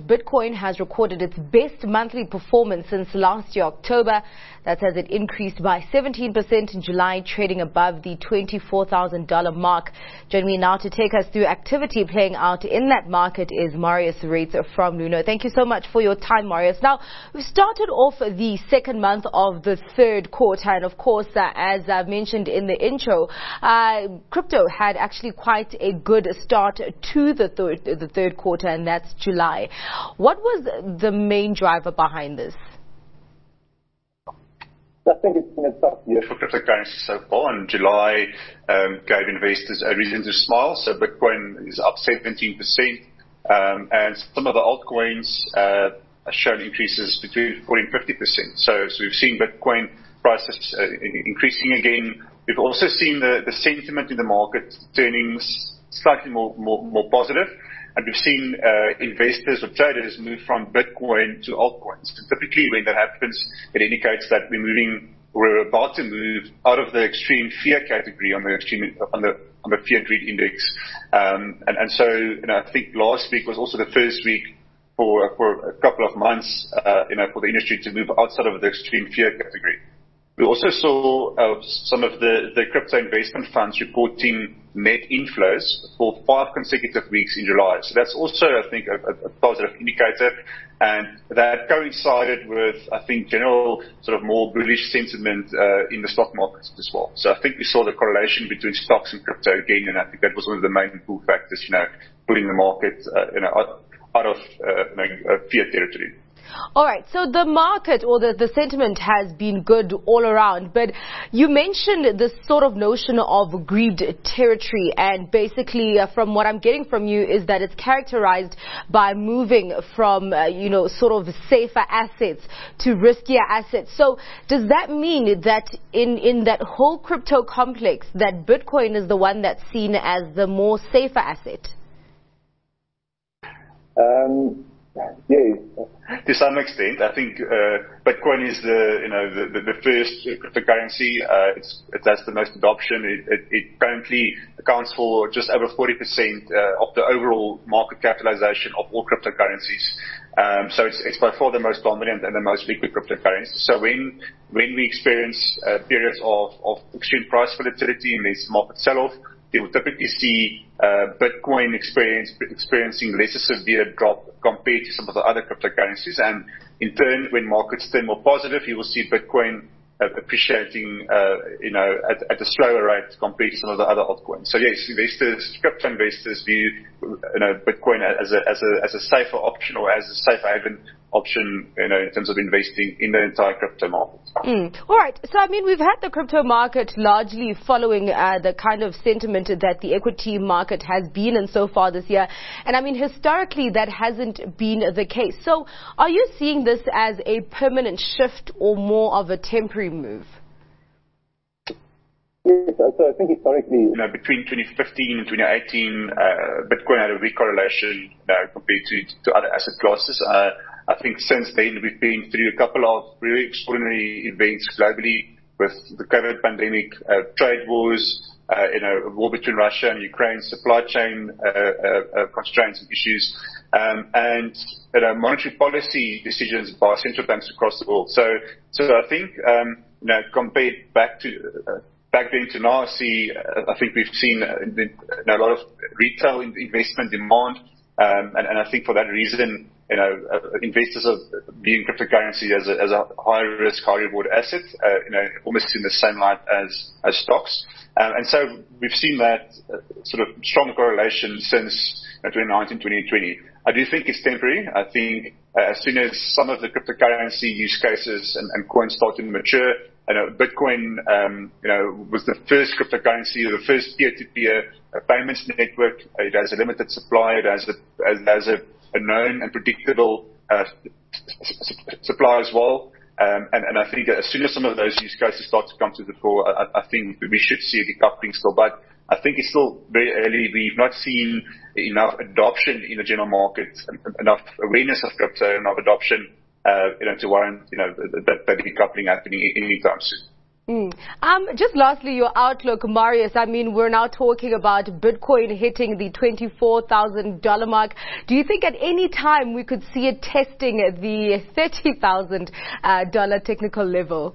Bitcoin has recorded its best monthly performance since last year, October. That's as it increased by 17% in July, trading above the $24,000 mark. Joining me now to take us through activity playing out in that market is Marius Reitz from Luno. Thank you so much for your time, Marius. Now, we started off the second month of the third quarter, and of course, as I mentioned in the intro, crypto had actually quite a good start to the third quarter, and that's July. What was the main driver behind this? I think it's been a tough year for cryptocurrency so far, and July gave investors a reason to smile. So Bitcoin is up 17%, and some of the altcoins have shown increases between 40 and 50%. So we've seen Bitcoin prices increasing again. We've also seen the sentiment in the market turning slightly more positive. And we've seen investors or traders move from Bitcoin to altcoins. And typically, when that happens, it indicates that we're about to move out of the extreme fear category on the fear greed index. And so, I think last week was also the first week for a couple of months, for the industry to move outside of the extreme fear category. We also saw some of the crypto investment funds reporting net inflows for 5 consecutive weeks in July. So that's also, I think, a positive indicator. And that coincided with, I think, general sort of more bullish sentiment in the stock markets as well. So I think we saw the correlation between stocks and crypto again, and I think that was one of the main pull factors, pulling the market out of fear territory. All right, so the market or the sentiment has been good all around, but you mentioned this sort of notion of grieved territory, and basically from what I'm getting from you is that it's characterized by moving from, sort of safer assets to riskier assets. So does that mean that in that whole crypto complex that Bitcoin is the one that's seen as the more safer asset? Yes, to some extent. I think Bitcoin is the first cryptocurrency. It has the most adoption. It currently accounts for just over 40% of the overall market capitalization of all cryptocurrencies. So it's by far the most dominant and the most liquid cryptocurrency. So when we experience periods of extreme price volatility in this market sell-off, you will typically see Bitcoin experiencing less a severe drop compared to some of the other cryptocurrencies. And in turn, when markets turn more positive, you will see Bitcoin appreciating, at a slower rate compared to some of the other altcoins. So yes, crypto investors view, Bitcoin as a safer option, or as a safe haven option, in terms of investing in the entire crypto market. All right. So, we've had the crypto market largely following the kind of sentiment that the equity market has been in so far this year. And historically, that hasn't been the case. So are you seeing this as a permanent shift or more of a temporary move? Yes, so I think historically, between 2015 and 2018, Bitcoin had a weak correlation compared to other asset classes. I think since then we've been through a couple of really extraordinary events globally with the COVID pandemic, trade wars, war between Russia and Ukraine, supply chain constraints and issues, and monetary policy decisions by central banks across the world. So I think compared back then to now, I think we've seen a lot of retail investment demand, and I think for that reason, investors are viewing cryptocurrency as a high risk, high reward asset, almost in the same light as stocks. And so we've seen that sort of strong correlation since 2019, 2020. I do think it's temporary. I think as soon as some of the cryptocurrency use cases and coins start to mature, Bitcoin, was the first cryptocurrency, or the first peer-to-peer payments network. It has a limited supply. It has a known and predictable supply as well. And I think as soon as some of those use cases start to come to the fore, I think we should see a decoupling still. But I think it's still very early. We've not seen enough adoption in the general market, enough awareness of crypto, enough adoption, to warrant, that decoupling happening anytime soon. Just lastly, your outlook, Marius. I mean, we're now talking about Bitcoin hitting the $24,000 mark. Do you think at any time we could see it testing the $30,000 technical level?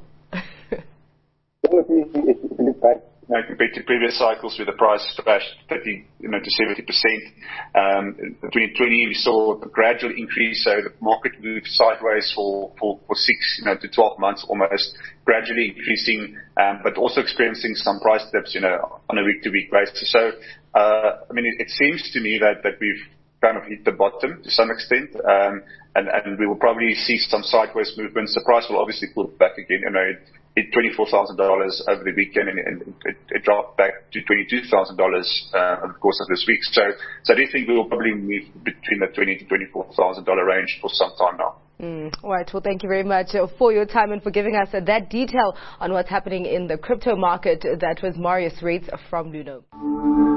Compared to previous cycles where the price crashed 30 to 70%. In 2020, we saw a gradual increase, so the market moved sideways for 6 to 12 months almost, gradually increasing, but also experiencing some price dips, on a week-to-week basis. So, it seems to me that we've kind of hit the bottom to some extent, and we will probably see some sideways movements. The price will obviously pull back again. Hit $24,000 over the weekend, and it dropped back to $22,000 over the course of this week. So I do think we will probably move between the $20,000 to $24,000 range for some time now. All right. Well, thank you very much for your time and for giving us that detail on what's happening in the crypto market. That was Marius Reitz from Luno.